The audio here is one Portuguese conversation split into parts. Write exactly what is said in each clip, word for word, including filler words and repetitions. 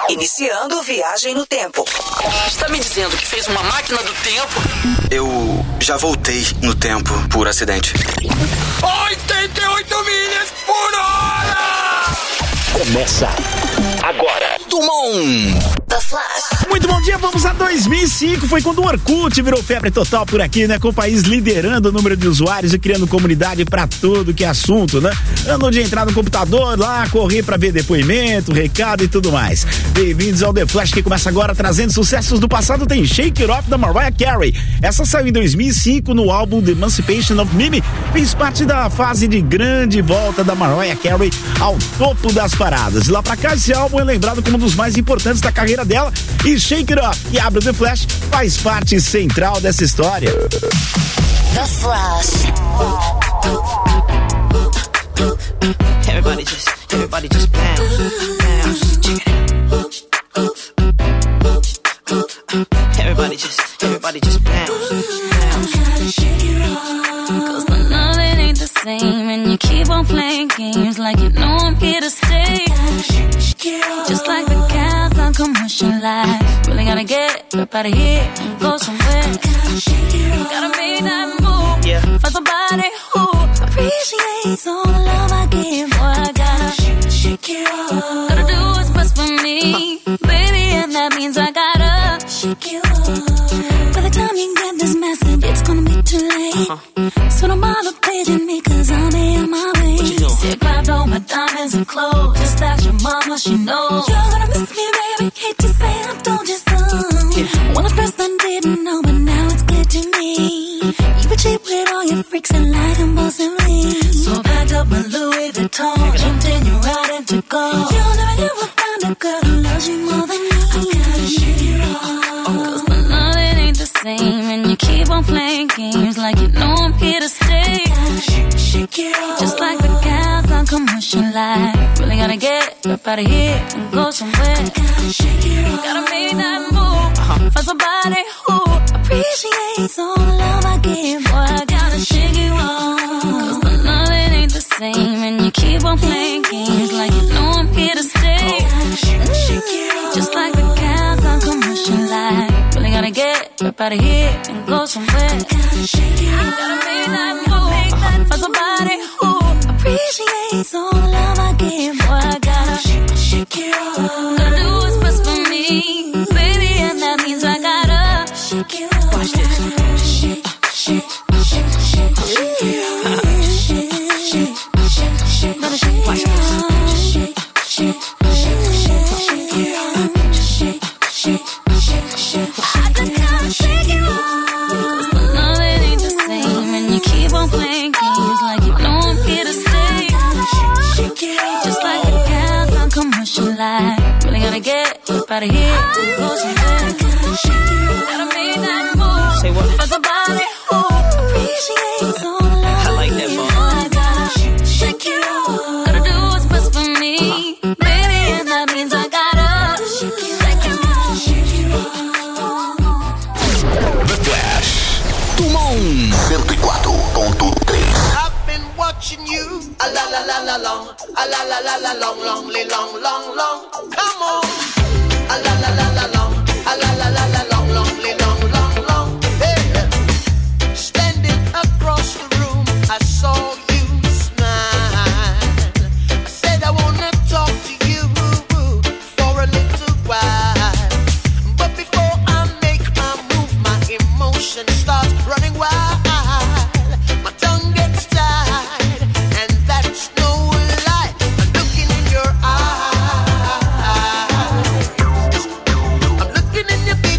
Iniciando viagem no tempo. Está me dizendo que fez uma máquina do tempo? Eu já voltei no tempo por acidente. oitenta e oito milhas por hora! Começa agora. Tumon! The Flash. Muito bom dia, vamos a dois mil e cinco. Foi quando o Orkut virou febre total por aqui, né? Com o país liderando o número de usuários e criando comunidade pra tudo que é assunto, né? Andam de entrar no computador lá, correr pra ver depoimento, recado e tudo mais. Bem-vindos ao The Flash, que começa agora trazendo sucessos do passado. Tem Shake It Off da Mariah Carey. Essa saiu em dois mil e cinco no álbum The Emancipation of Mimi. Fez parte da fase de grande volta da Mariah Carey ao topo das paradas. De lá pra cá, esse álbum é lembrado como um dos mais importantes da carreira dela. E Shake It Off, que abre o The Flash, faz parte central dessa história. The Flash. Everybody just, everybody just bounce, bounce. Everybody just, everybody just bounce, bounce. Cause the loving ain't the same, and you keep on playing games like you know I'm here to stay. Just like the cats on commercial life, really gotta get up out of here and go somewhere. Gotta make that move, Yeah. find somebody who appreciates all the love I give. Boy, I gotta shake it off. Gotta do what's best for me, baby, and that means I gotta shake it off. By the time you get this message, it's gonna be too late. Uh-huh. So don't bother paging me, cause I'll be on my way. See, I grabbed all my diamonds and clothes, just ask your mama, she knows. You're gonna miss me, baby, hate to say I told you so. Yeah. Well, at first I didn't know, but now it's clear to me. You were cheap with all your freaks and lied compulsively. So I packed up my Louis Vuitton, jumped in your ride and took off. You'll never ever find a girl who loves you more than me. I gotta shake it off. Cause the loving ain't the same, and you keep on playing games like you know I'm here to stay. Shake it off. Just like the cats on commercial life, really gotta get up out of here and go somewhere. Gotta shake it off. Gotta make that move, uh-huh. Find somebody who appreciates all the love I give. Boy, I gotta shake it off. Cause the loving ain't the same, and you keep on playing games like you know I'm here to stay. Shake it off. Just like the cats on commercial life, really gotta get up out of here and go somewhere. Gotta shake it off. Gotta make that move, uh-huh. Find somebody who appreciates all the love I give. Boy, I gotta shake it off. Gotta do what's best for me, baby, and that means I gotta shake it off. Watch this. Shake, shake, shake, shake, shake it off. Shake, shake, shake, shake, gotta shake it off. Shake, shake, shake, shake, shake it off. Shake, shake, shake, shake, I just gotta shake it off. Cause the loving ain't the same, and you keep on playing games like you know I'm here to stay. Just like the cats on commercial life, really gotta get up out of here and go somewhere. Gotta make that move. Say what? Find somebody who appreciates all the love I like that, give. Mom. I gotta shake it off. Gotta do what's best for me, baby, and that means I gotta shake it off. Shake it off. The Flash. Tumon cento e quatro ponto três. I've been watching you a la la la la long, a la la la la long, long, long, long, long. Come on, a la la la la long, a la la la la long, long, long, long, long. Hey, standing across the room, I saw you smile. I said I wanna talk to you for a little while, but before I make my move, my emotions start running wild. My tongue gets tied, and that's no lie. I'm looking in your eyes. I'm looking in your big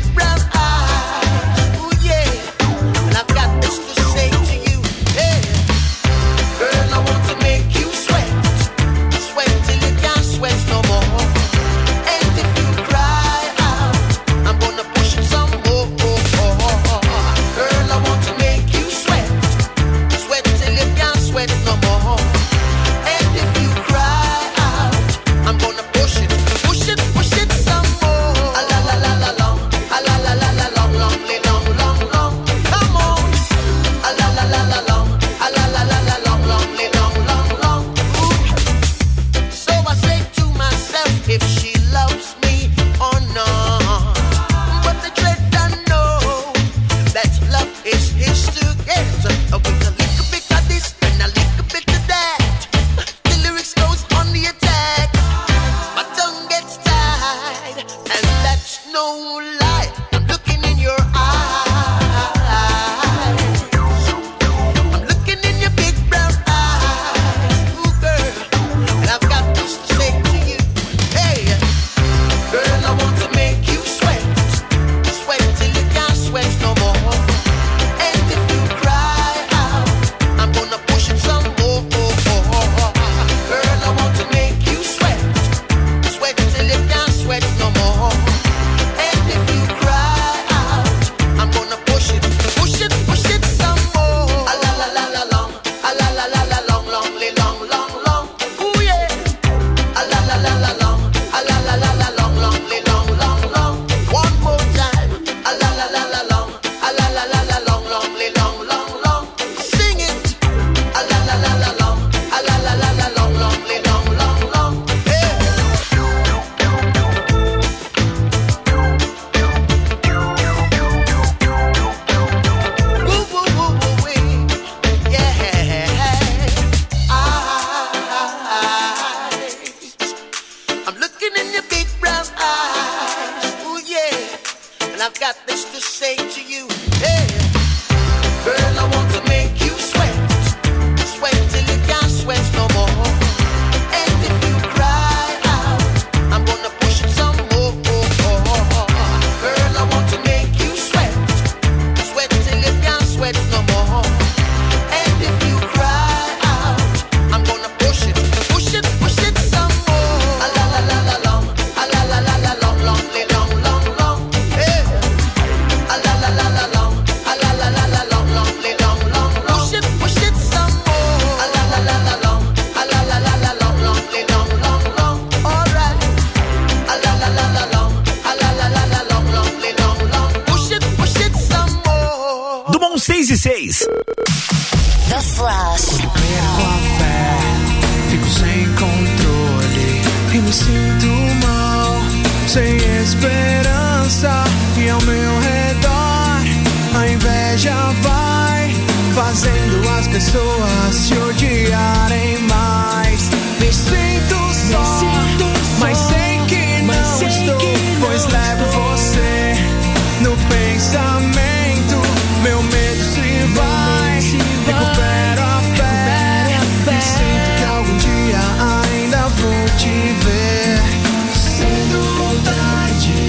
and I've got this to say to you. Hey, girl, I want to make you sweat, sweat till you can't sweat no more. And if you cry out, I'm gonna push it some more. Girl, I want to make you sweat, sweat till you can't sweat no more. And if you cry out, I'm gonna push it, push it, push it some more. A la la la la long, a la la la la long, long, long, long, long. Hey, a la la la la long, a la la la la long, long, long, long, long. Push it, push it some more. A la la la la long, a la la la la long, long, long, long, long. All right. A la la la la long, a la la la la long, long, long, long. Push it, push it some more. Dumont seis e seis. The Flash. Perco a fé, fico sem controle e me sinto mal, sem esperança. E ao meu redor a inveja vai fazendo as pessoas se odiarem mais. Me sinto só, mas sei que não estou, pois levo você no pensamento. Meu medo se vai, recupero a fé e sinto que algum dia ainda vou te ver. Cedo tarde,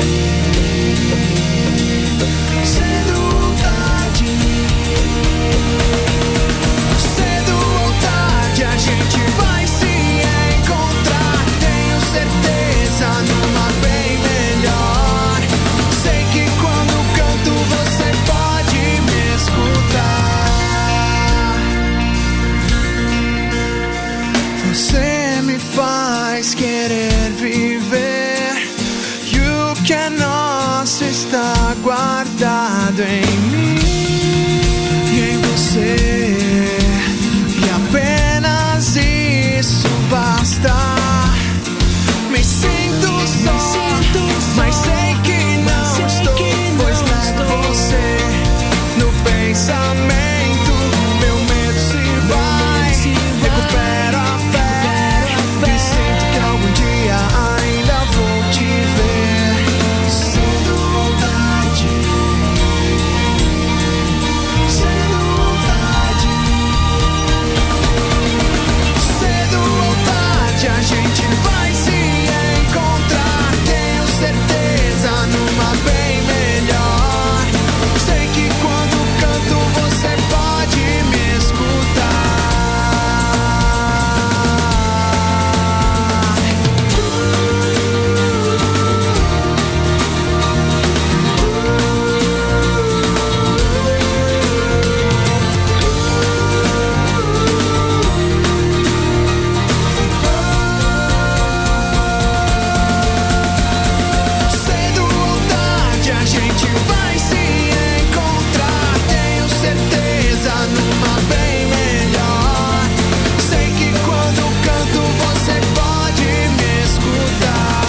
cedo tarde, cedo ou tarde a gente vai se encontrar. Tenho certeza numa bem melhor. Sei que quando canto você pode me escutar. Você me faz querer viver. E o que é nosso está guardado em mim e em você. E apenas isso basta. Me sinto só, mas sei que não estou, pois levo você no pensamento. Meu medo se vai, recupero a fé e sinto que algum dia ainda vou te ver. Cedo ou tarde, cedo ou tarde, cedo ou tarde a gente vai se encontrar. Tenho certeza numa bem melhor. Sei que quando canto você pode me escutar. Cedo ou tarde a gente vai se encontrar. Tenho certeza numa bem melhor. Sei que quando canto você pode me escutar.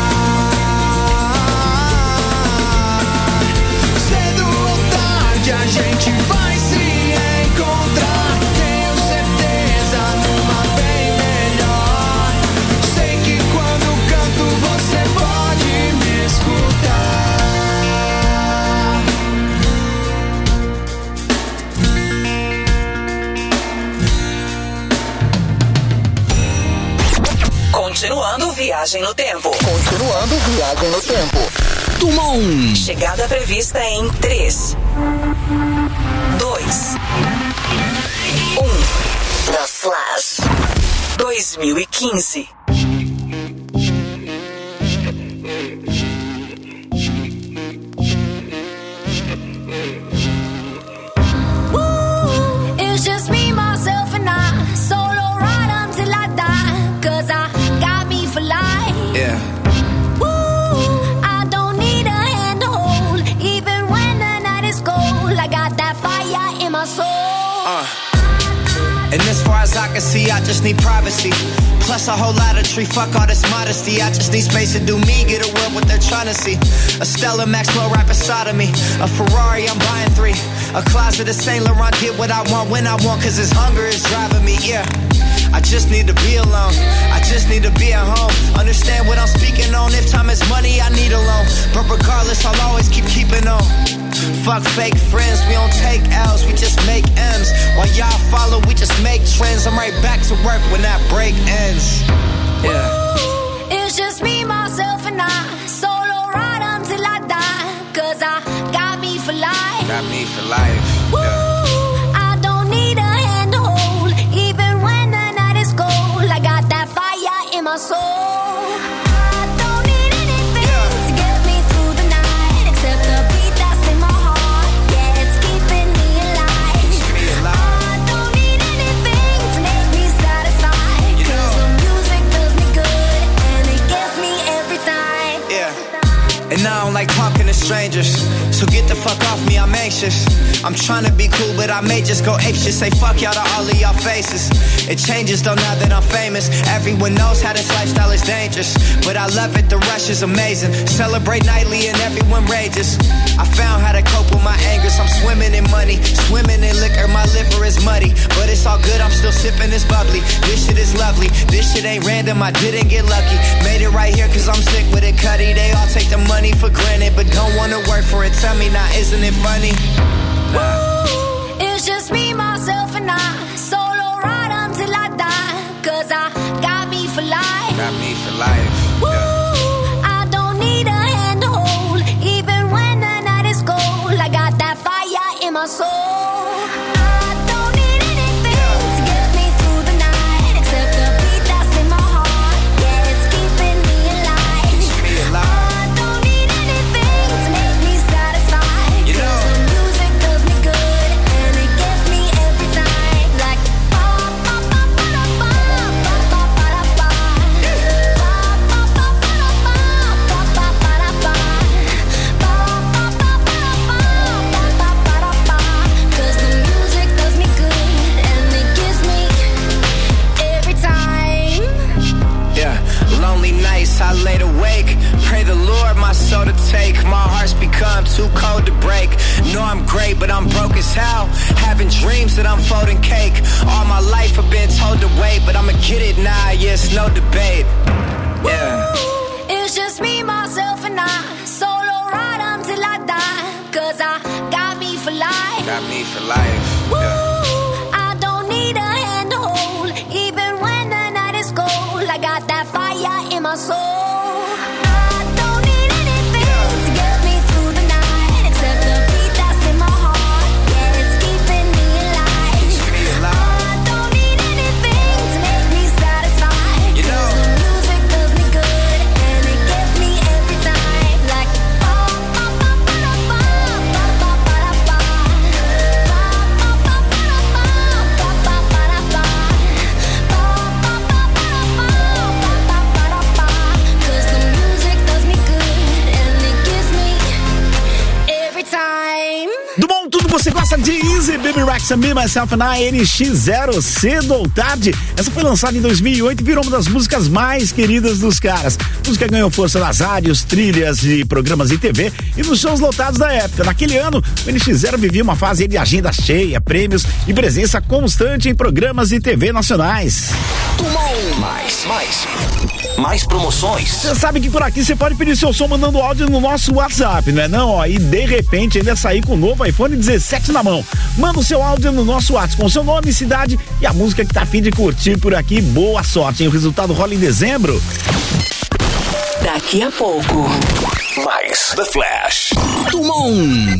Cedo ou tarde a gente vai se encontrar. Tenho certeza numa bem melhor. Sei que quando canto você pode me escutar. Continuando viagem no tempo. Continuando viagem no tempo. Dumont. Chegada prevista em três, dois, um. The Flash. dois mil e quinze. It's just me, myself, and I. Solo ride until I die. Cause I got me for life. Yeah. Woo, I don't need a hand to hold. Even when the night is cold, I got that fire in my soul. Uh. And as far as I can see, I just need privacy. Plus a whole lot of tree, fuck all this modesty. I just need space to do me, get away what they're trying to see. A Stella Maxwell right beside of me. A Ferrari, I'm buying three. A closet of Saint Laurent, get what I want when I want. Cause this hunger is driving me, yeah. I just need to be alone, I just need to be at home. Understand what I'm speaking on. If time is money, I need a loan. But regardless, I'll always keep keeping on. Fuck fake friends, we don't take L's, we just make M's. While y'all follow, we just make trends. I'm right back to work when that break ends. Yeah. Ooh, it's just me, myself, and I. Solo ride until I die. Cause I got me for life. Got me for life. Ooh, yeah. I don't need a hand to hold. Even when the night is cold, I got that fire in my soul. And I don't like talking to strangers, so get the fuck off me, I'm anxious. I'm trying to be cool, but I may just go apeshit. Say fuck y'all to all of y'all faces. It changes though now that I'm famous. Everyone knows how this lifestyle is dangerous, but I love it, the rush is amazing. Celebrate nightly and everyone rages. I found how to cope with my angers. I'm swimming in money, swimming in liquor. My liver is muddy, but it's all good, I'm still sipping this bubbly. This shit is lovely, this shit ain't random, I didn't get lucky. Made it right here cause I'm sick with it, Cuddy. They all take the money for granted, but don't wanna work for it. Tell me now, isn't it funny? Nah. Ooh, it's just me, myself, and I. Solo ride until I die. Cause I got me for life. Got me for life. Ooh, yeah. I don't need a hand to hold. Even when the night is cold, I got that fire in my soul. I laid awake, pray the Lord my soul to take. My heart's become too cold to break. Know I'm great, but I'm broke as hell. Having dreams that I'm folding cake. All my life I've been told to wait, but I'ma get it now, yeah, it's no debate. Yeah. Ooh, it's just me, myself, and I. Solo ride until I die. Cause I got me for life. Got me for life. Ooh, yeah. I don't need a hand to hold. Even when the night is cold, I got that fire in my soul. Você gosta de Easy, Baby Rexha, Me, Myself and I, N X zero, cedo ou tarde? Essa foi lançada em dois mil e oito e virou uma das músicas mais queridas dos caras. A música ganhou força nas rádios, trilhas de programas de T V e nos shows lotados da época. Naquele ano, o N X zero vivia uma fase de agenda cheia, prêmios e presença constante em programas de T V nacionais. Tumão. Mais, mais, mais promoções. Você sabe que por aqui você pode pedir seu som mandando áudio no nosso WhatsApp, não é não? Ó, e de repente ainda sair com o novo iPhone dezessete na mão. Manda o seu áudio no nosso WhatsApp com seu nome, cidade e a música que tá a fim de curtir por aqui. Boa sorte, hein? O resultado rola em dezembro. Daqui a pouco. Mais The Flash. Tumão.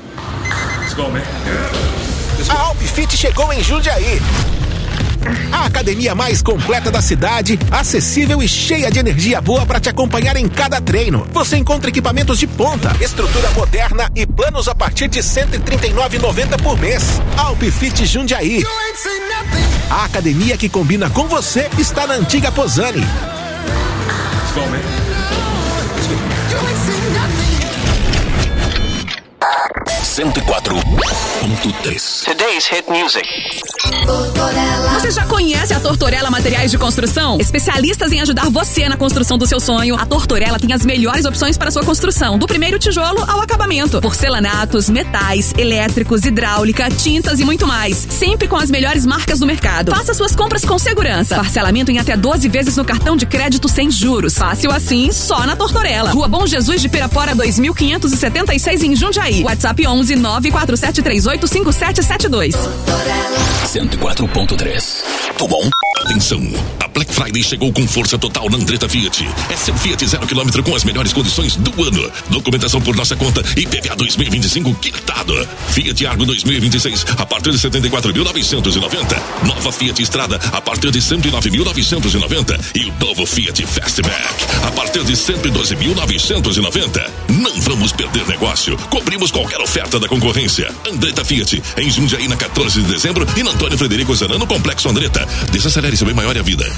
A Alpfit chegou em Jundiaí. A academia mais completa da cidade, acessível e cheia de energia boa para te acompanhar em cada treino. Você encontra equipamentos de ponta, estrutura moderna e planos a partir de cento e trinta e nove reais e noventa centavos por mês. Alpfit Jundiaí. A academia que combina com você está na antiga Posani. cento e quatro ponto três. Today's hit music. Você já conhece a Tortorella Materiais de Construção? Especialistas em ajudar você na construção do seu sonho. A Tortorella tem as melhores opções para a sua construção, do primeiro tijolo ao acabamento. Porcelanatos, metais, elétricos, hidráulica, tintas e muito mais. Sempre com as melhores marcas do mercado. Faça suas compras com segurança. Parcelamento em até doze vezes no cartão de crédito sem juros. Fácil assim, só na Tortorella. Rua Bom Jesus de Pirapora dois mil quinhentos e setenta e seis em Jundiaí. WhatsApp onze nove quatro sete três oito cinco sete sete dois. cento e quatro ponto três. Tudo bom? Atenção, a Black Friday chegou com força total na Andretta Fiat. É seu Fiat zero quilômetro com as melhores condições do ano. Documentação por nossa conta e I P V A dois mil e vinte e cinco quitado. Fiat Argo dois mil e vinte e seis a partir de setenta e quatro mil novecentos e noventa. Nova Fiat Strada a partir de cento e nove mil novecentos e noventa. E o novo Fiat Fastback a partir de cento e doze mil novecentos e noventa. Não vamos perder negócio. Cobrimos qualquer oferta da concorrência. Andretta Fiat, em Jundiaí na quatorze de dezembro e na Antônio Frederico Zanano no Complexo Andretta. Desacelere seu bem maior é a vida.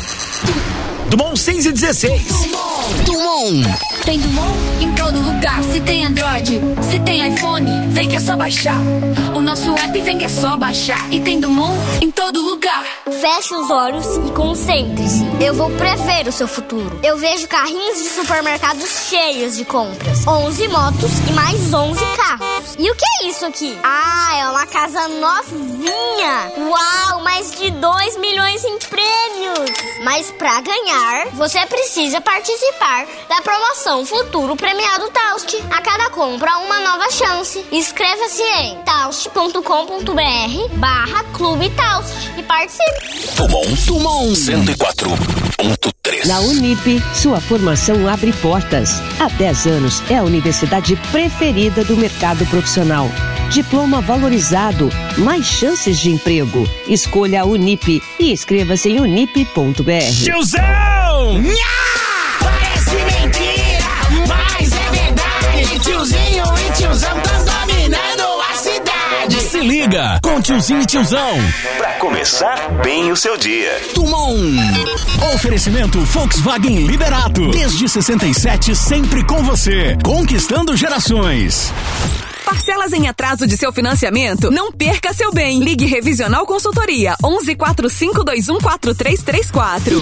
Dumont seis e dezesseis. Dumont. Tem Dumont em todo lugar. Se tem Android, se tem iPhone, vem que é só baixar. O nosso app vem que é só baixar. E tem Dumont em todo lugar. Feche os olhos e concentre-se. Eu vou prever o seu futuro. Eu vejo carrinhos de supermercados cheios de compras. onze motos e mais onze carros. E o que é isso aqui? Ah, é uma casa novinha. Uau, mais de dois milhões em prêmios. Mas pra ganhar, você precisa participar da promoção Futuro Premiado Taust. A cada compra, uma nova chance. Inscreva-se em taust ponto com ponto br barra Clube Taust e participe. Dumont, Dumont cento e quatro ponto três. Na Unip, sua formação abre portas. Há dez anos é a universidade preferida do mercado profissional. Diploma valorizado, mais chances de emprego. Escolha a Unip e inscreva-se em unip ponto br. Tiozão! Nha! Parece mentira, mas é verdade. Tiozinho e tiozão tão dominando a cidade. Se liga com Tiozinho e Tiozão pra começar bem o seu dia. Dumont. Oferecimento Volkswagen Liberato. Desde sessenta e sete, sempre com você. Conquistando gerações. Parcelas em atraso de seu financiamento? Não perca seu bem. Ligue Revisional Consultoria onze quatro cinco dois um quatro três três quatro.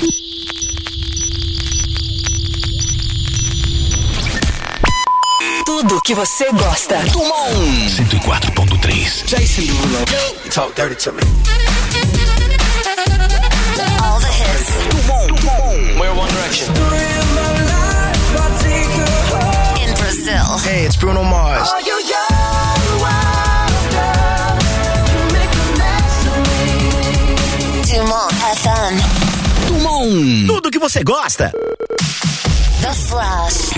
Tudo que você gosta. Dumont cento e quatro ponto três. Jason Derulo, talk dirty to me. All the hits. Dumont, Dumont. We're One Direction. In Brazil. Hey, it's Bruno Mars. Oh, you young, wild girl. You make a mess of me. Dumont F M. Dumont. Tudo que você gosta. The Flash.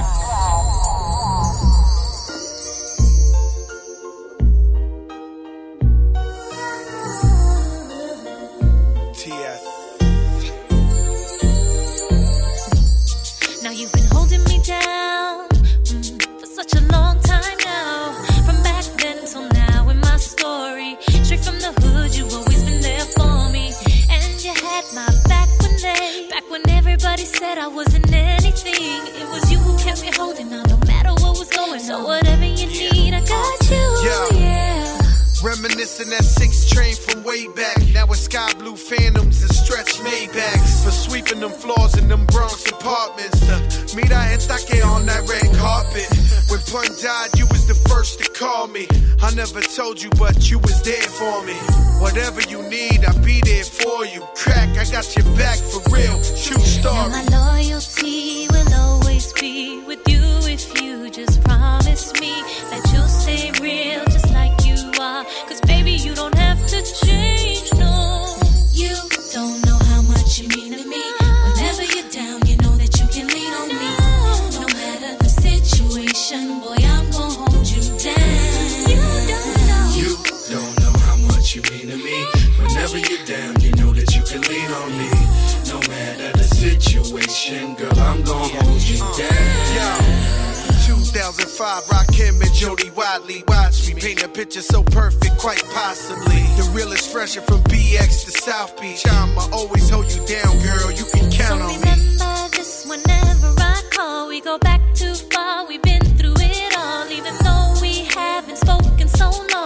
Now you've been holding me down mm, for such a long time now. From back then till now in my story. Straight from the hood, you've always been there for me. And you had my back when they, back when everybody said I wasn't anything. It was you who kept me holding on no matter what was going on. So whatever you need, I got you, yeah. yeah. Reminiscing that six train from way back. Now it's sky blue phantoms and stretch Maybachs. For sweeping them floors in them Bronx apartments. To meet I and Take on that red carpet. When Pun died, you was the first to call me. I never told you, but you was there for me. Whatever you need, I'll be there for you. Crack, I got your back for real. True story. And my loyalty will always be with you if you just promise me that you'll stay real just like you are. Cause baby, you don't have to change, no. You don't know how much you mean to me. Whenever you're down, you know that you can lean on me. No matter the situation, boy, I'm gonna hold you down. You don't know. You don't know how much you mean to me. Whenever you're down, you know that you can lean on me. No matter the situation, girl, I'm gonna hold you down. Yeah. two thousand five, Rakim and Jody Wadley. Watch me paint a picture so perfect, quite possibly. The realest fresher from B X to South Beach. I'ma always hold you down, girl, you can count so on me. Remember this whenever I call. We go back too far, we've been through it all. Even though we haven't spoken so long.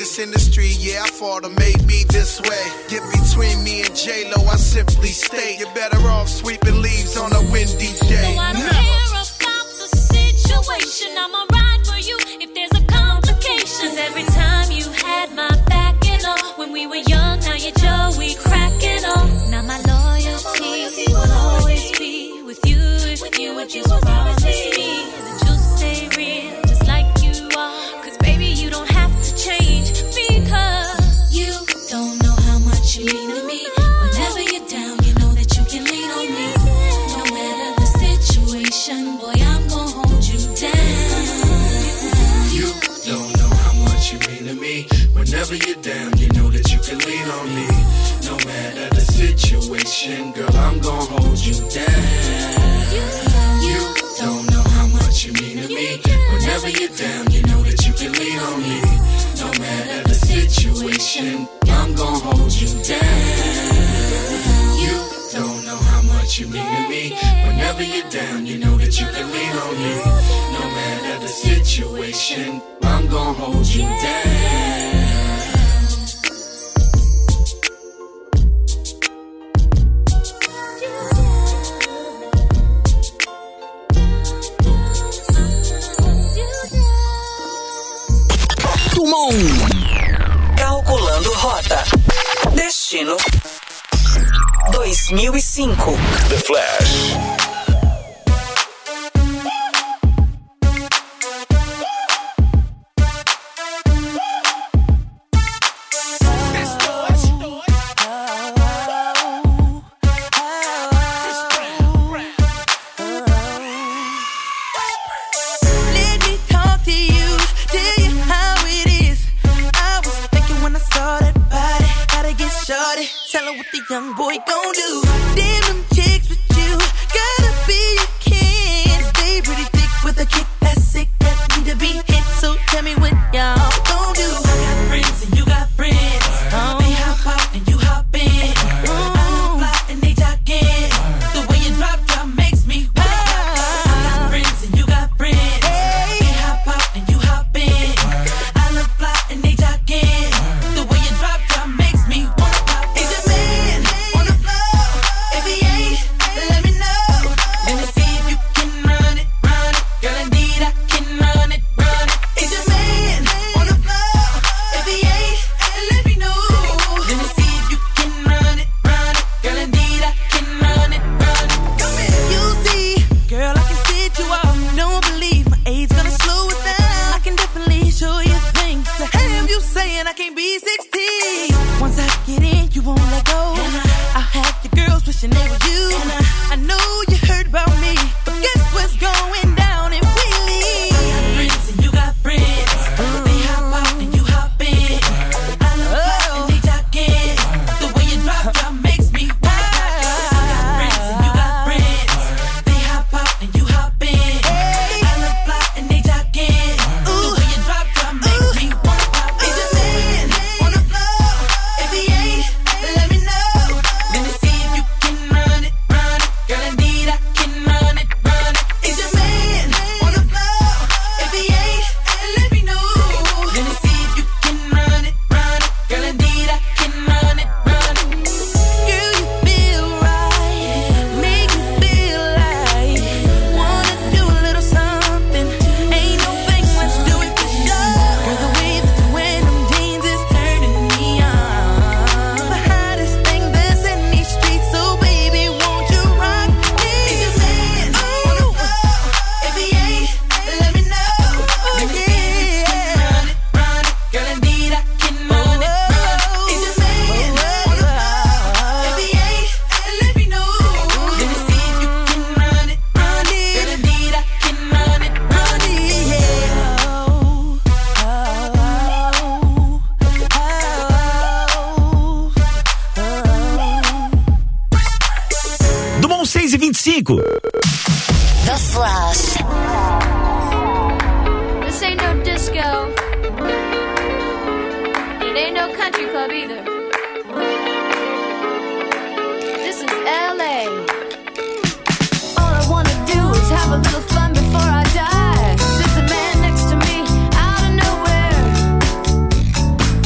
this industry, yeah, I fought to make me this way. Get between me and J-Lo, I simply state, you're better off sweeping leaves on a windy day. So I don't care about the situation, I'ma ride for you if there's a complication. Every time you had my back, you know, when we were young, now you're Joey cracking on. Now my loyalty will always be with you if you would just promise me that you'll stay real just like you are. Cause baby, you don't have to change because you don't know how much you mean to me. Whenever you're down, you know that you can lean on me. No matter the situation, boy, I'm gonna hold you down. You don't know how much you mean to me. Whenever you're down, you know that you can lean on me. No matter the situation, girl, I'm gonna hold you down. You don't know how much you mean to me. Whenever you're down, you know that you can lean on me. No matter the situation, I'm gonna hold you down. You don't know how much you mean to me. Whenever you're down, you know that you can lean on me. No matter the situation, I'm gonna hold you down. Tumon. Calculando rota. Destino dois mil e cinco. The Flash. Young boy gon' do. Damn them chicks with you, gotta be a kid. Stay pretty thick with a kick that's sick that need to be hit. So tell me what y'all gon' do. I got friends and you got friends. Oh. They hop out and you hop in. Oh. I look fly and they jogging. The way you drop drop makes me wet. I got friends and you got friends. Hey. They hop out and you hop in. I look fly and they jogging. The way you drop drop makes me wanna pop. Is it me? I can't be sixteen. Once I get in, you won't let go. I'll have your girls wishing they were you. I know you heard about me, but guess what's going down if we leave? I got friends and you got friends. They hop out and you hop in. I look fly and they jogging. The way you drop drop makes me wild. I got friends and you got friends. They hop out and you hop in. I look fly and they jogging. The way you drop drop makes me wanna pop. Is it me? On the floor, if he ain't, let me know. Let me see if you can run it, run it. Girl, indeed I can run it, run it. Is your man on the floor? If he ain't, let me know. Let me see if you can run it, run it. Girl, indeed I can run it, run it. Girl, you feel right, make me feel like wanna do a little something. Ain't no thing, let's do it for sure. Girl, the way that you wear them jeans is turning me on. The hottest thing that's in these streets, so baby, won't you rock me? Is your man on the floor? If he ain't, let me know. Let me see if you can run it, run it. Girl, indeed I can run it, run it. Is your man on the floor? If he ain't, let me know. Let me see if you can run it, run it. Girl, indeed I can run it, run it. Dumont seis e vinte e cinco. The Flash. This ain't no disco. It ain't no country club either. This is L A. All I wanna do is have a little fun before I die. Sits a man next to me out of nowhere.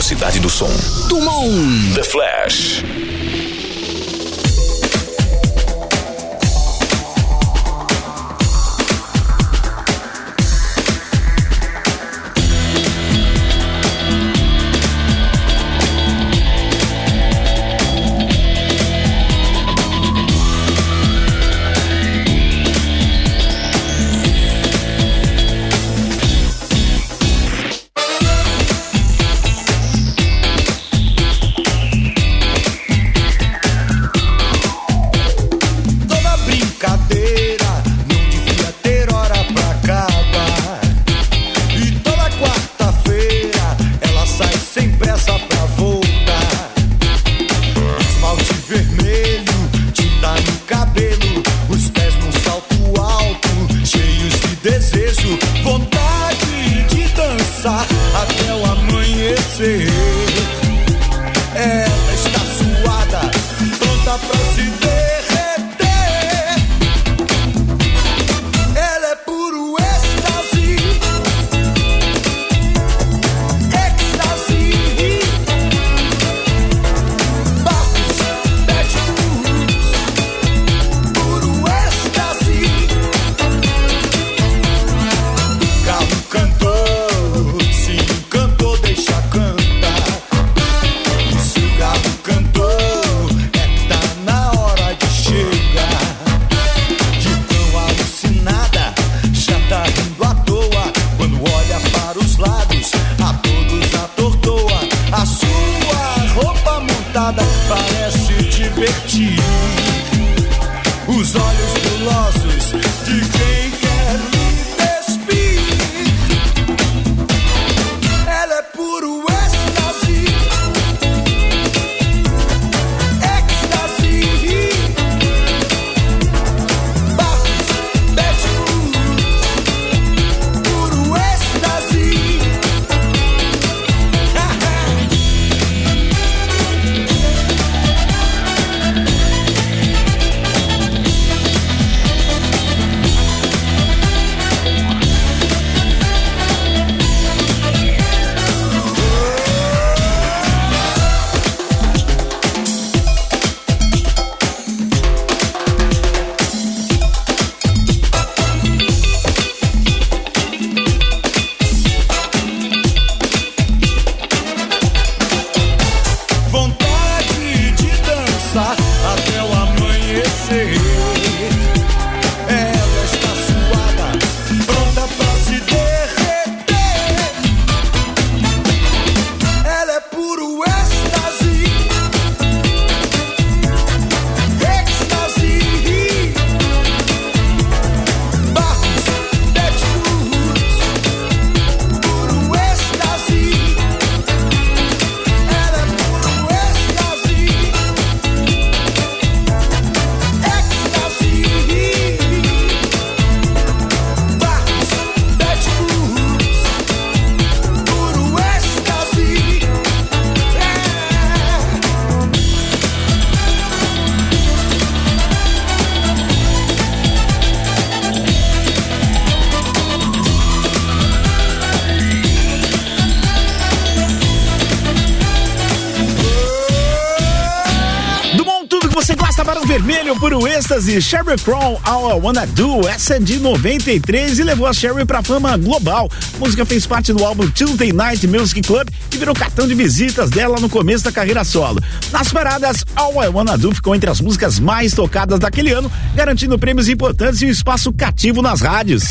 velocidade do som. Tumon. The Flash. Vermelho por o êxtase, Sheryl Crow, All I Wanna Do, essa é de noventa e três e levou a Sheryl pra fama global. A música fez parte do álbum Tuesday Night Music Club e virou cartão de visitas dela no começo da carreira solo. Nas paradas, All I Wanna Do ficou entre as músicas mais tocadas daquele ano, garantindo prêmios importantes e um espaço cativo nas rádios.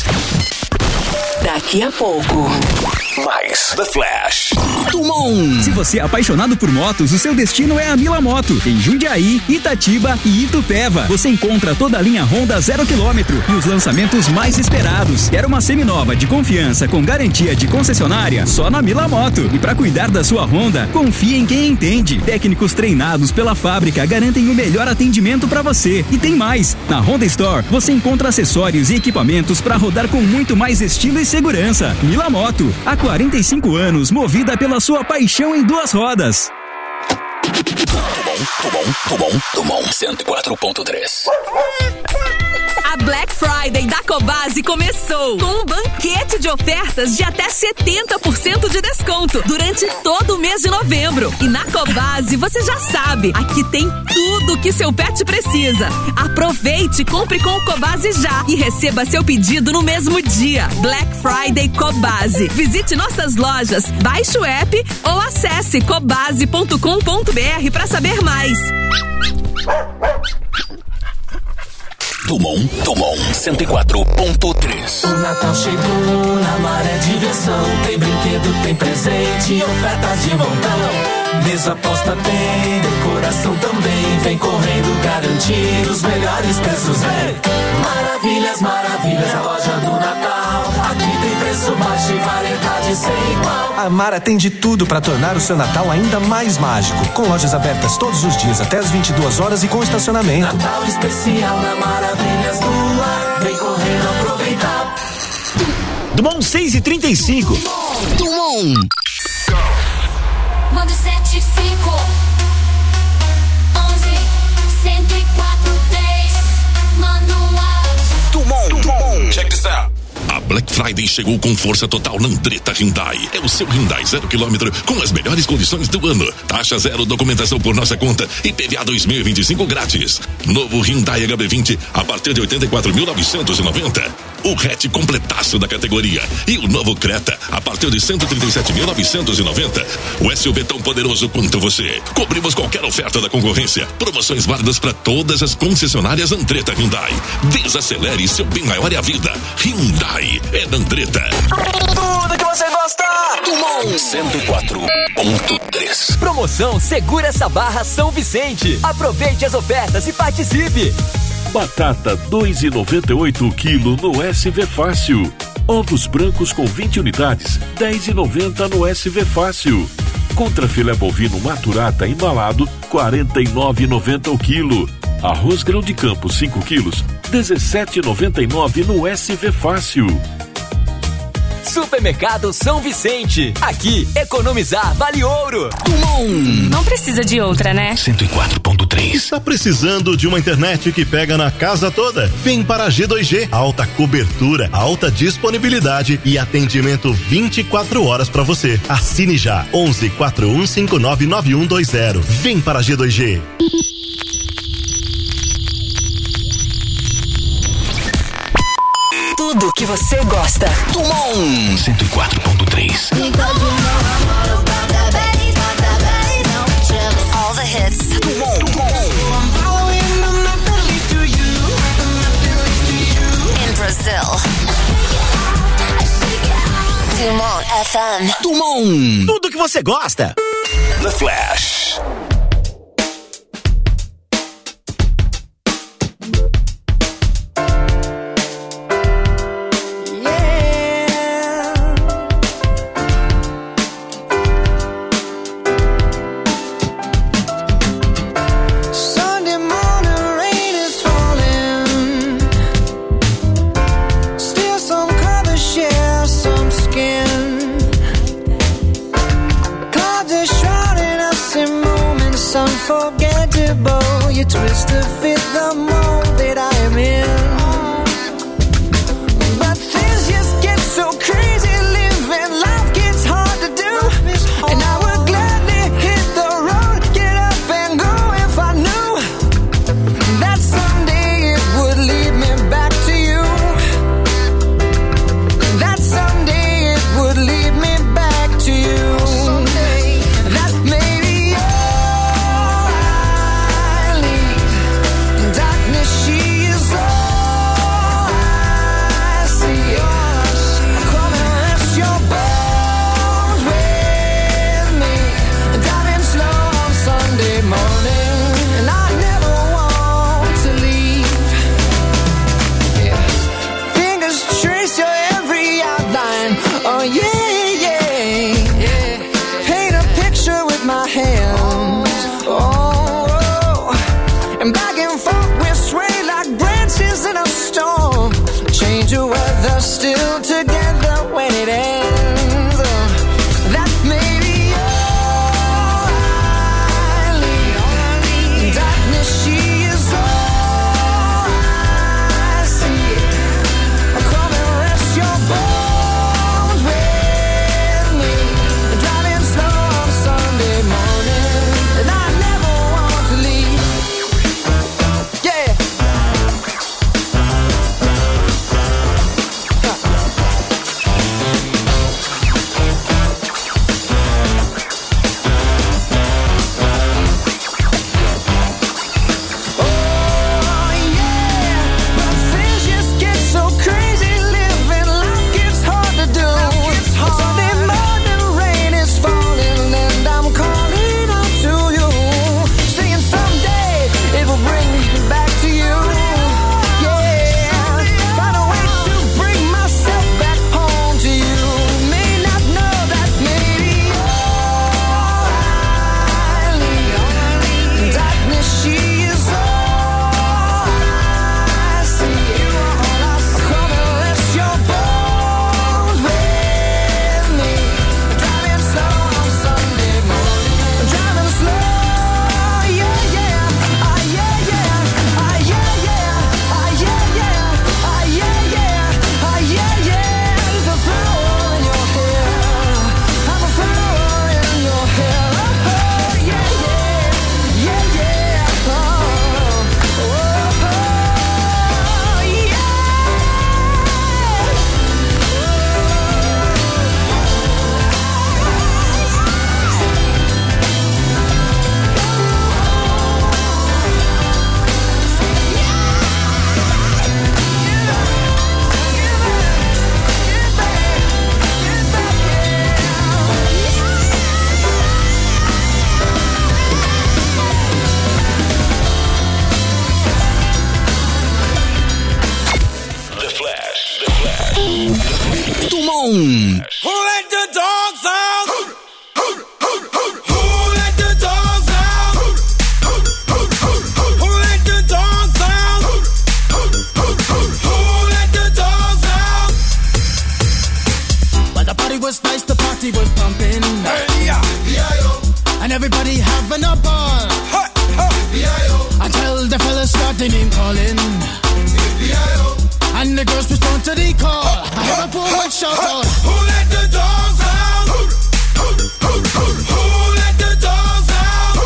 Daqui a pouco, mais The Flash. Tumon. Se você é apaixonado por motos, o seu destino é a Mila Moto. Em Jundiaí, Itatiba e Itupeva. Você encontra toda a linha Honda zero quilômetro e os lançamentos mais esperados. Quer uma seminova de confiança com garantia de concessionária? Só na Mila Moto. E para cuidar da sua Honda, confie em quem entende. Técnicos treinados pela fábrica garantem o melhor atendimento para você. E tem mais. Na Honda Store, você encontra acessórios e equipamentos para rodar com muito mais estilo e segurança. Mila Moto, há quarenta e cinco anos, movida pela sua paixão em duas rodas. Tumon, Tumon, Tumon, Tumon cento e quatro ponto três. A A Black Friday da Cobasi começou com um banquete de ofertas de até setenta por cento de desconto durante todo o mês de novembro. E na Cobasi, você já sabe, aqui tem tudo que seu pet precisa. Aproveite, compre com o Cobasi já e receba seu pedido no mesmo dia. Black Friday Cobasi. Visite nossas lojas, baixe o app ou acesse cobasi ponto com ponto br para saber mais. Dumont, Dumont cento e quatro ponto três. O Natal chegou na Maré Diversão. Tem brinquedo, tem presente, ofertas de montão. Mesa posta tem, decoração também. Vem correndo garantir os melhores preços, vem. Maravilhas, maravilhas, a loja do Natal. Aqui tem preço baixo e variedade sem igual. A Mara tem de tudo para tornar o seu Natal ainda mais mágico. Com lojas abertas todos os dias até as vinte e duas horas e com estacionamento. Natal especial na Maravilhas do Lar. Vem correndo aproveitar. Dumont seis e trinta e cinco. Dumont. Manda sete cinco onze cento e quatro três. Manda um áudio. Dumont, Dumont. Check this out. A Black Friday chegou com força total na Andretta Hyundai. É o seu Hyundai zero quilômetro com as melhores condições do ano. Taxa zero, documentação por nossa conta e P V A dois mil e vinte e cinco grátis. Novo Hyundai H B vinte a partir de oitenta e quatro mil novecentos e noventa. O hatch completaço da categoria. E o novo Creta a partir de cento e trinta e sete mil novecentos e noventa. O S U V tão poderoso quanto você. Cobrimos qualquer oferta da concorrência. Promoções válidas para todas as concessionárias Andretta Hyundai. Desacelere seu bem maior é a vida. Hyundai é da Andretta. Tudo que você gosta. Dumont cento e quatro ponto três. Promoção Segura essa Barra São Vicente. Aproveite as ofertas e participe. Batata dois e noventa e oito o quilo no S V Fácil. Ovos brancos com vinte unidades, dez e noventa no S V Fácil. Contra filé bovino maturata embalado, quarenta e nove e noventa o quilo. Arroz grão de campo cinco quilos, dezessete e noventa e nove no S V Fácil. Supermercado São Vicente. Aqui, economizar vale ouro. Dumont. Não precisa de outra, né? cento e quatro ponto três. Está precisando de uma internet que pega na casa toda? Vem para a G dois G. Alta cobertura, alta disponibilidade e atendimento vinte e quatro horas para você. Assine já. onze quatro um cinco nove nove um dois zero. Vem para a G dois G. Tudo que você gosta. Dumont cento e quatro ponto três. All the hits. Dumont, Dumont. In Brazil. Dumont F M. Dumont. Tudo que você gosta. The Flash. Unforgettable, you twist to fit the mold that I am in. But things just get so crazy, living life gets hard to do. And I would gladly hit the road, get up and go if I knew that someday it would lead me back to you. That someday it would lead me back to you. Someday, that maybe darkness everybody having a ball. Until the fellas start the name calling. And the girls respond to the call. I hear a poor one shout out. Who let the dogs out? Who let the dogs out?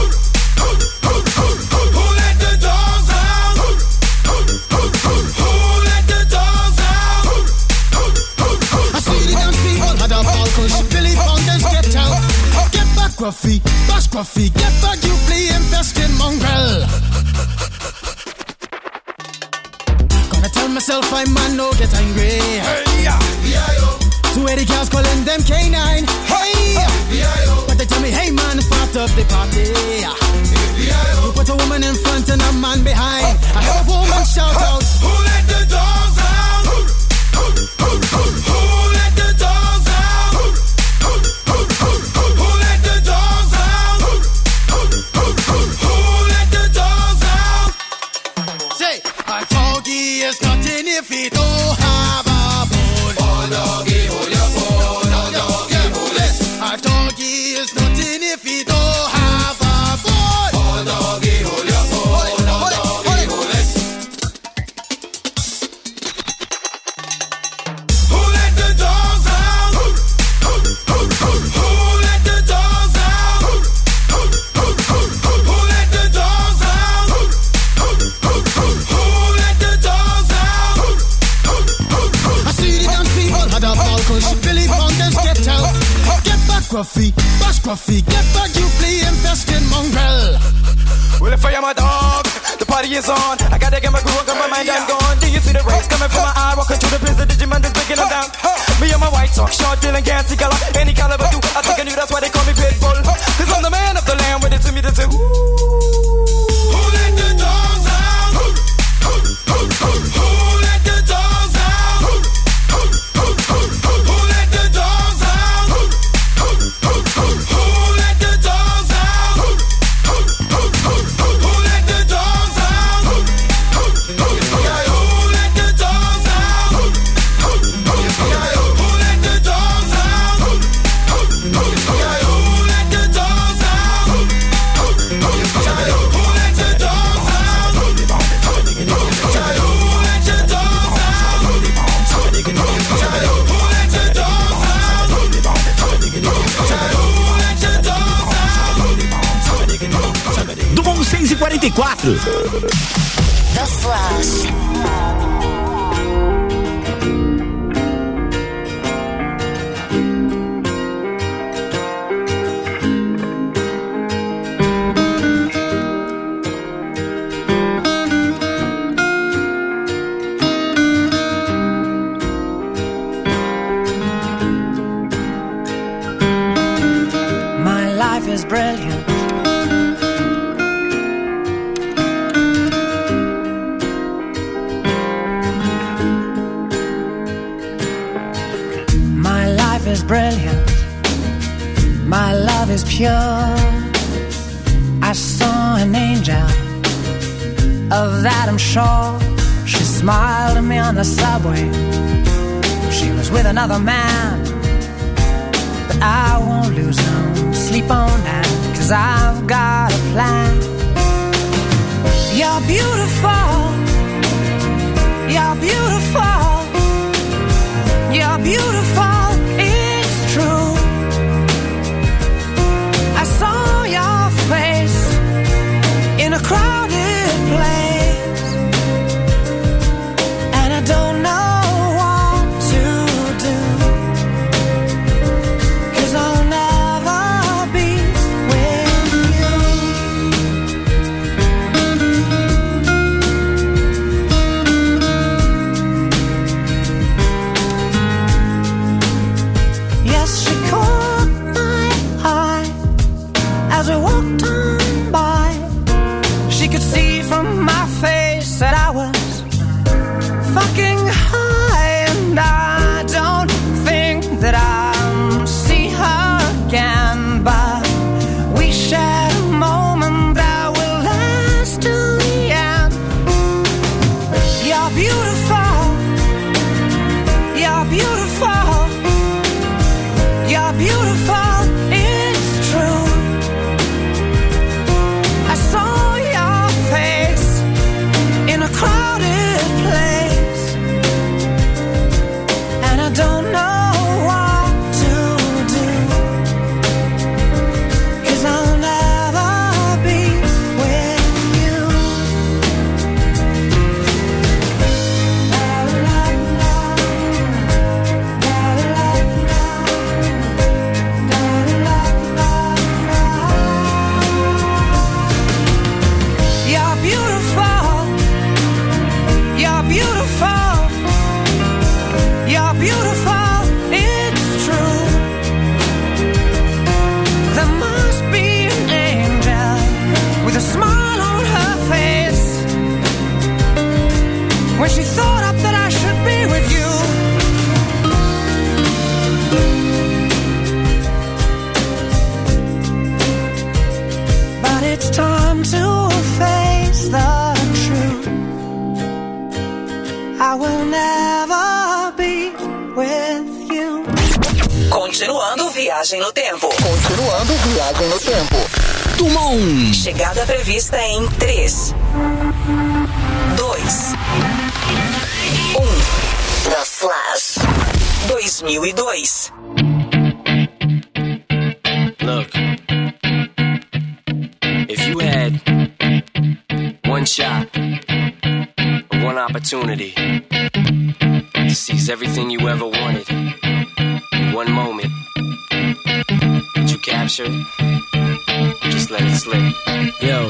Who let the dogs out? Who let the dogs out? I see the dance people had a ball cause Billy Fountains get out. Get back Gruffy, bash Gruffy, get back you flea infested mongrel. Gonna tell myself I man no get angry. Hey, yeah, yeah, two eighty cows calling them K nine. Hey, yeah, but they tell me, hey man, it's part of the party. You put a woman in front and a man behind. I heard a woman shout out. Who let the dogs out? Who let the dogs out? Who let the dogs out? Who let the dogs out? Say, a doggy is nothing if he don't have a bone. Oh, doggy, hold your bone. Oh, doggy, hold it. A doggy is nothing if he don't have a bone. Oh, doggy, hold your bone. Oh, doggy, hold it. Who let the dogs out? Who let the dogs out? Who let the dogs out? Who let the dogs out? I see the damn people had a ball cause Billy Fountains get out. Get back Gruffy, bash Gruffy, get back you flea infested mongrel. Well, if I am a dog, the party is on. I gotta get my groove on, got my mind, I'm gone. Do you see the rays coming from my eye? Walking through the prison, Digimon is breaking them down. Me and my white talk, short, dealing, gassy color. Any caliber do, I think I knew that's why they call me Pitbull. Cause I'm the man of the land, when it's to me, they say, ooh. Who let the dogs out? Who let the dogs out? Who let the dogs out? Who let the dogs out? Who let the dogs out? Who let the dogs out? Who let the dogs out? Who let the dogs out? Who let the dogs out? Do Bom seis e quarenta e quatro. The Flash. My life is brilliant. My life is brilliant. My love is pure. I saw an angel, of that I'm sure. She smiled at me on the subway. She was with another man, but I won't lose no sleep on that, cause I've got a plan. You're beautiful. You're beautiful. You're beautiful. It's true. I saw your face in a crowded place, and I don't know what to do, cause I'll never be with you. it's time to face the truth. I will never be with you. Continuando viagem no tempo. Continuando viagem no tempo. Dumont. Chegada prevista em três, dois, um. The Flash. dois mil e dois. Look, if you had one shot, or one opportunity to seize everything you ever wanted in one moment, would you capture it? Just let it slip. Yo.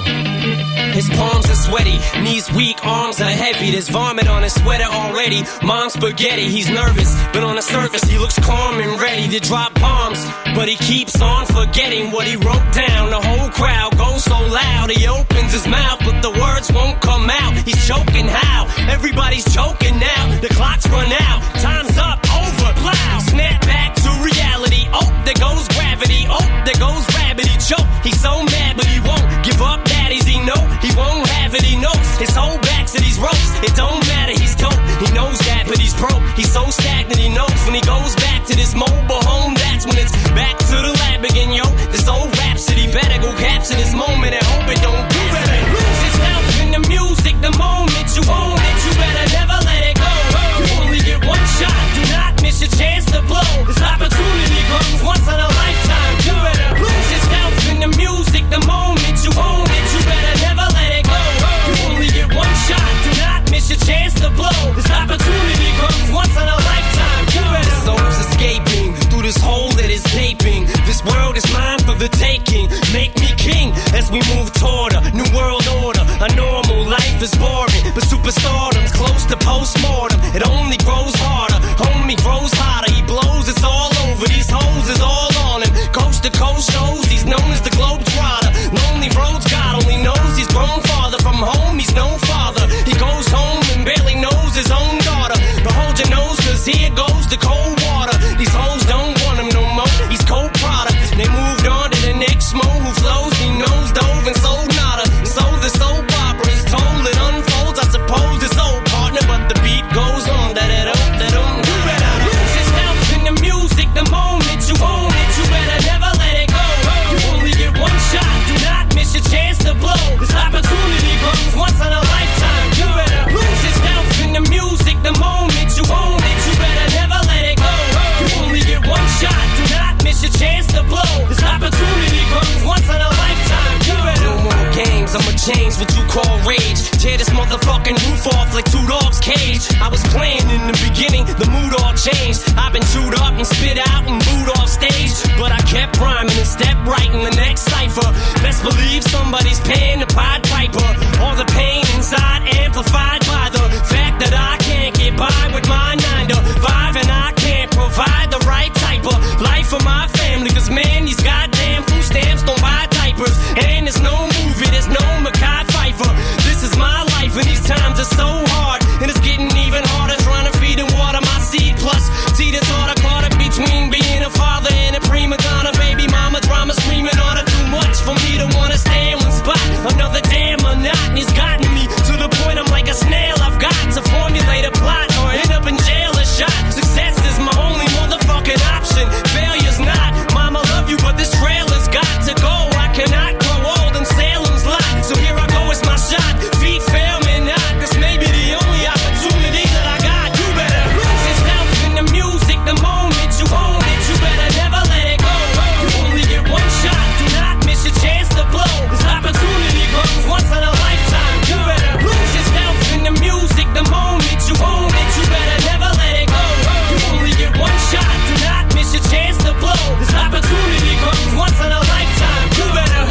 His palms are sweaty, knees weak, arms are heavy. There's vomit on his sweater already. Mom's spaghetti, he's nervous, but on the surface he looks calm and ready to drop bombs. But he keeps on forgetting what he wrote down. The whole crowd goes so loud, he opens his mouth, but the words won't come out. He's choking how? Everybody's choking now. The clock's run out, time's up, over, plow. Snap back to reality. Oh, there goes gravity. Oh, there goes rabbit. He choke. He's so mad, but he won't give up. Daddies, he know he won't have it. He knows his whole back to these ropes. It don't matter. He's dope. He knows that, but he's broke. He's so stagnant. He knows when he goes back to this mobile home, that's when it's back to the lab again, yo. This old rhapsody better go capture this moment and hope it don't do it. Lose yourself in the music the moment you own it. You better never let it go. You only get one shot. Do not miss your chance to blow. This opportunity comes once in a lifetime. You better lose yourself in the music the moment you own it. You better never let it go. You only get one shot. Do not miss your chance to blow. This opportunity comes once in a lifetime. You better. The soul's escaping through this hole that is gaping. This world is mine for the taking. Make me king as we move toward a new world order. A normal life is boring, but superstardom's close to postmortem. It only grows harder, homie grows hotter. He blows, it's all over. These hoes is all on him. Coast to coast shows, he's known as the Globetrotter. Lonely roads, God only knows he's grown farther from home. He's no father. He goes home and barely knows his own daughter. But hold your nose, cause here goes the cold water. These hoes don't want him no more. He's cold product. They moved on to the next mo who flows. He knows dove and sold nada. So the soap opera is told, it unfolds. I suppose it's old partner, but the beat goes on. Da da da da da. You better lose yourself in the music the moment you own it. You better never let it go. You only get one shot. Do not miss your chance to blow. This opportunity comes once in a lifetime. You better lose yourself in the music the moment you own it. You better never let it go. You only get one shot. Do not miss your chance to blow. This opportunity comes once in a lifetime. You better. No more games, I'ma change what you call rage. Tear this motherfucking roof off like two dogs' cage. I was playing in the beginning, the mood all changed. I've been chewed up and spit out and booed off stage, but I kept rhyming and stepped right in the next cipher. Best believe somebody's paying the Pied Piper. All the pain inside amplified by the fact that I can't get by with my nine to five, and I can't provide the right type of life for my family. Cause man, these goddamn food stamps don't buy diapers, and there's no movie, there's no Mackay Pfeiffer. This is my life and these times are so hard, and it's getting even harder trying to feed and water my seed. Plus, see this order caught up between being a father and a prima donna. Baby mama drama screaming order too much for me to wanna stay in one spot. Another damn monotony's gotten me to the point I'm like a snail. I've got to formulate a plot or end up in jail or shot. Success is my only motherfucking option. Failure's not. Mama love you, but this trailer's got to go. I cannot grow old in Salem's lot. So here I go, it's my shot. Feet fail me not. This may be the only opportunity that I got. You better lose yourself in the music the moment you own it. You better never let it go. You only get one shot. Do not miss your chance to blow. This opportunity comes once in a lifetime. You better lose yourself in the music the moment you own it. You better never let it go. You only get one shot. Do not miss your chance to blow. This opportunity comes once in a lifetime. You better.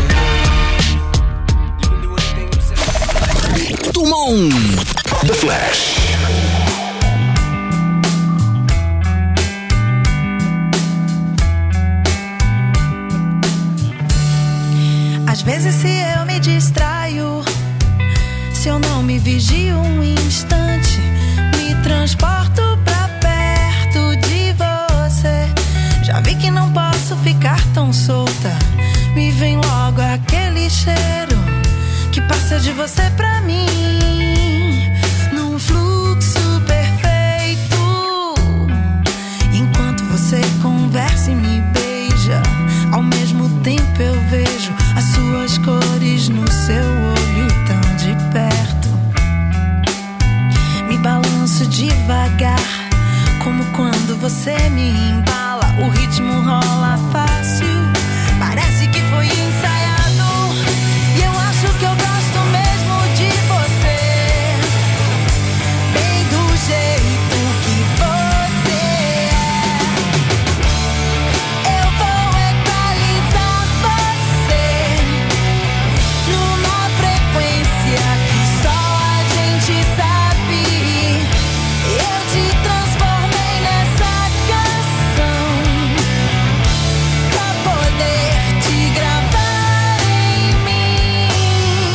Dumont. The Flash. Às vezes se eu me distraio, se eu não me vigio um instante, me transporto pra perto de você. Já vi que não posso ficar tão solta, me vem logo aquele cheiro que passa de você pra mim, num fluxo perfeito. Enquanto você conversa e me beija, ao mesmo tempo eu vejo as suas cores no seu olho tão de perto. Me balanço devagar, como quando você me embala. O ritmo rola fácil, parece que foi ensaiado. E eu acho que eu gosto mesmo de você, bem do jeito que você é. Eu vou equalizar você numa frequência que só a gente sabe. Eu te transformei nessa canção pra poder te gravar em mim.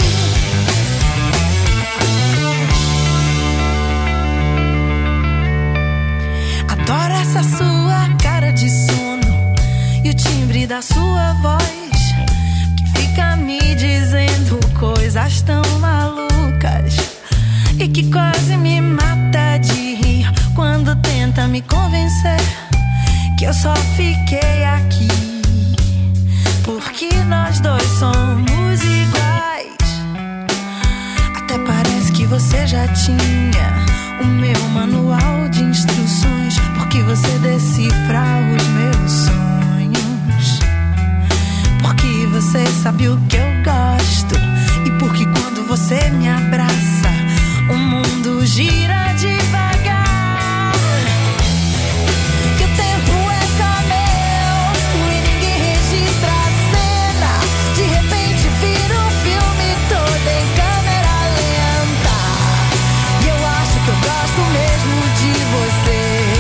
Adoro essa sua cara de sono e o timbre da sua voz, que fica me dizendo coisas tão malucas e que quase me mata de rir quando tenta me convencer que eu só fiquei aqui porque nós dois somos iguais. Até parece que você já tinha o meu manual de instruções, porque você decifra os meus sonhos, porque você sabe o que eu gosto e porque quando você me abraça o mundo gira devagar. Que o tempo é só meu e ninguém registra a cena. De repente vira um filme todo em câmera lenta. E eu acho que eu gosto mesmo de você,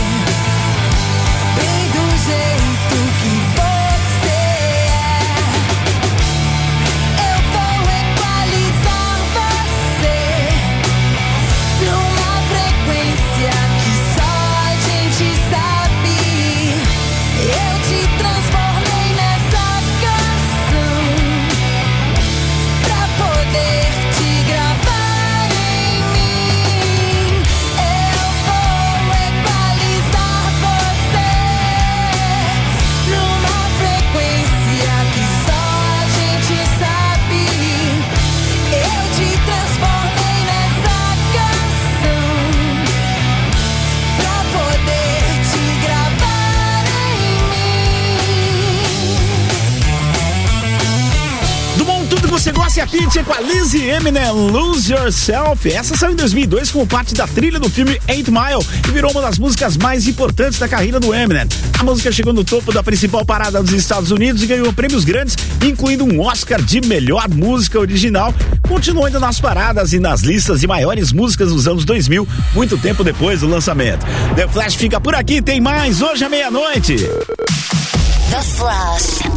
bem do jeito que você é. Eu vou equalizar você numa frequência que só a gente sabe. Eu te transformei nessa canção pra poder te gravar em mim. Eu vou equalizar você numa frequência que só a gente sabe. Eu te transformei nessa canção pra poder te gravar em mim. Do bom, tudo que você gosta e a Pitty com a Lizzy Eminem, Lose Yourself. Essa saiu em dois mil e dois como parte da trilha do filme Eight Mile e virou uma das músicas mais importantes da carreira do Eminem. A música chegou no topo da principal parada dos Estados Unidos e ganhou prêmios grandes, incluindo um Oscar de melhor música original. Continuou ainda nas paradas e nas listas de maiores músicas dos anos dois mil, muito tempo depois do lançamento. The Flash fica por aqui, tem mais hoje à meia-noite. The Flash.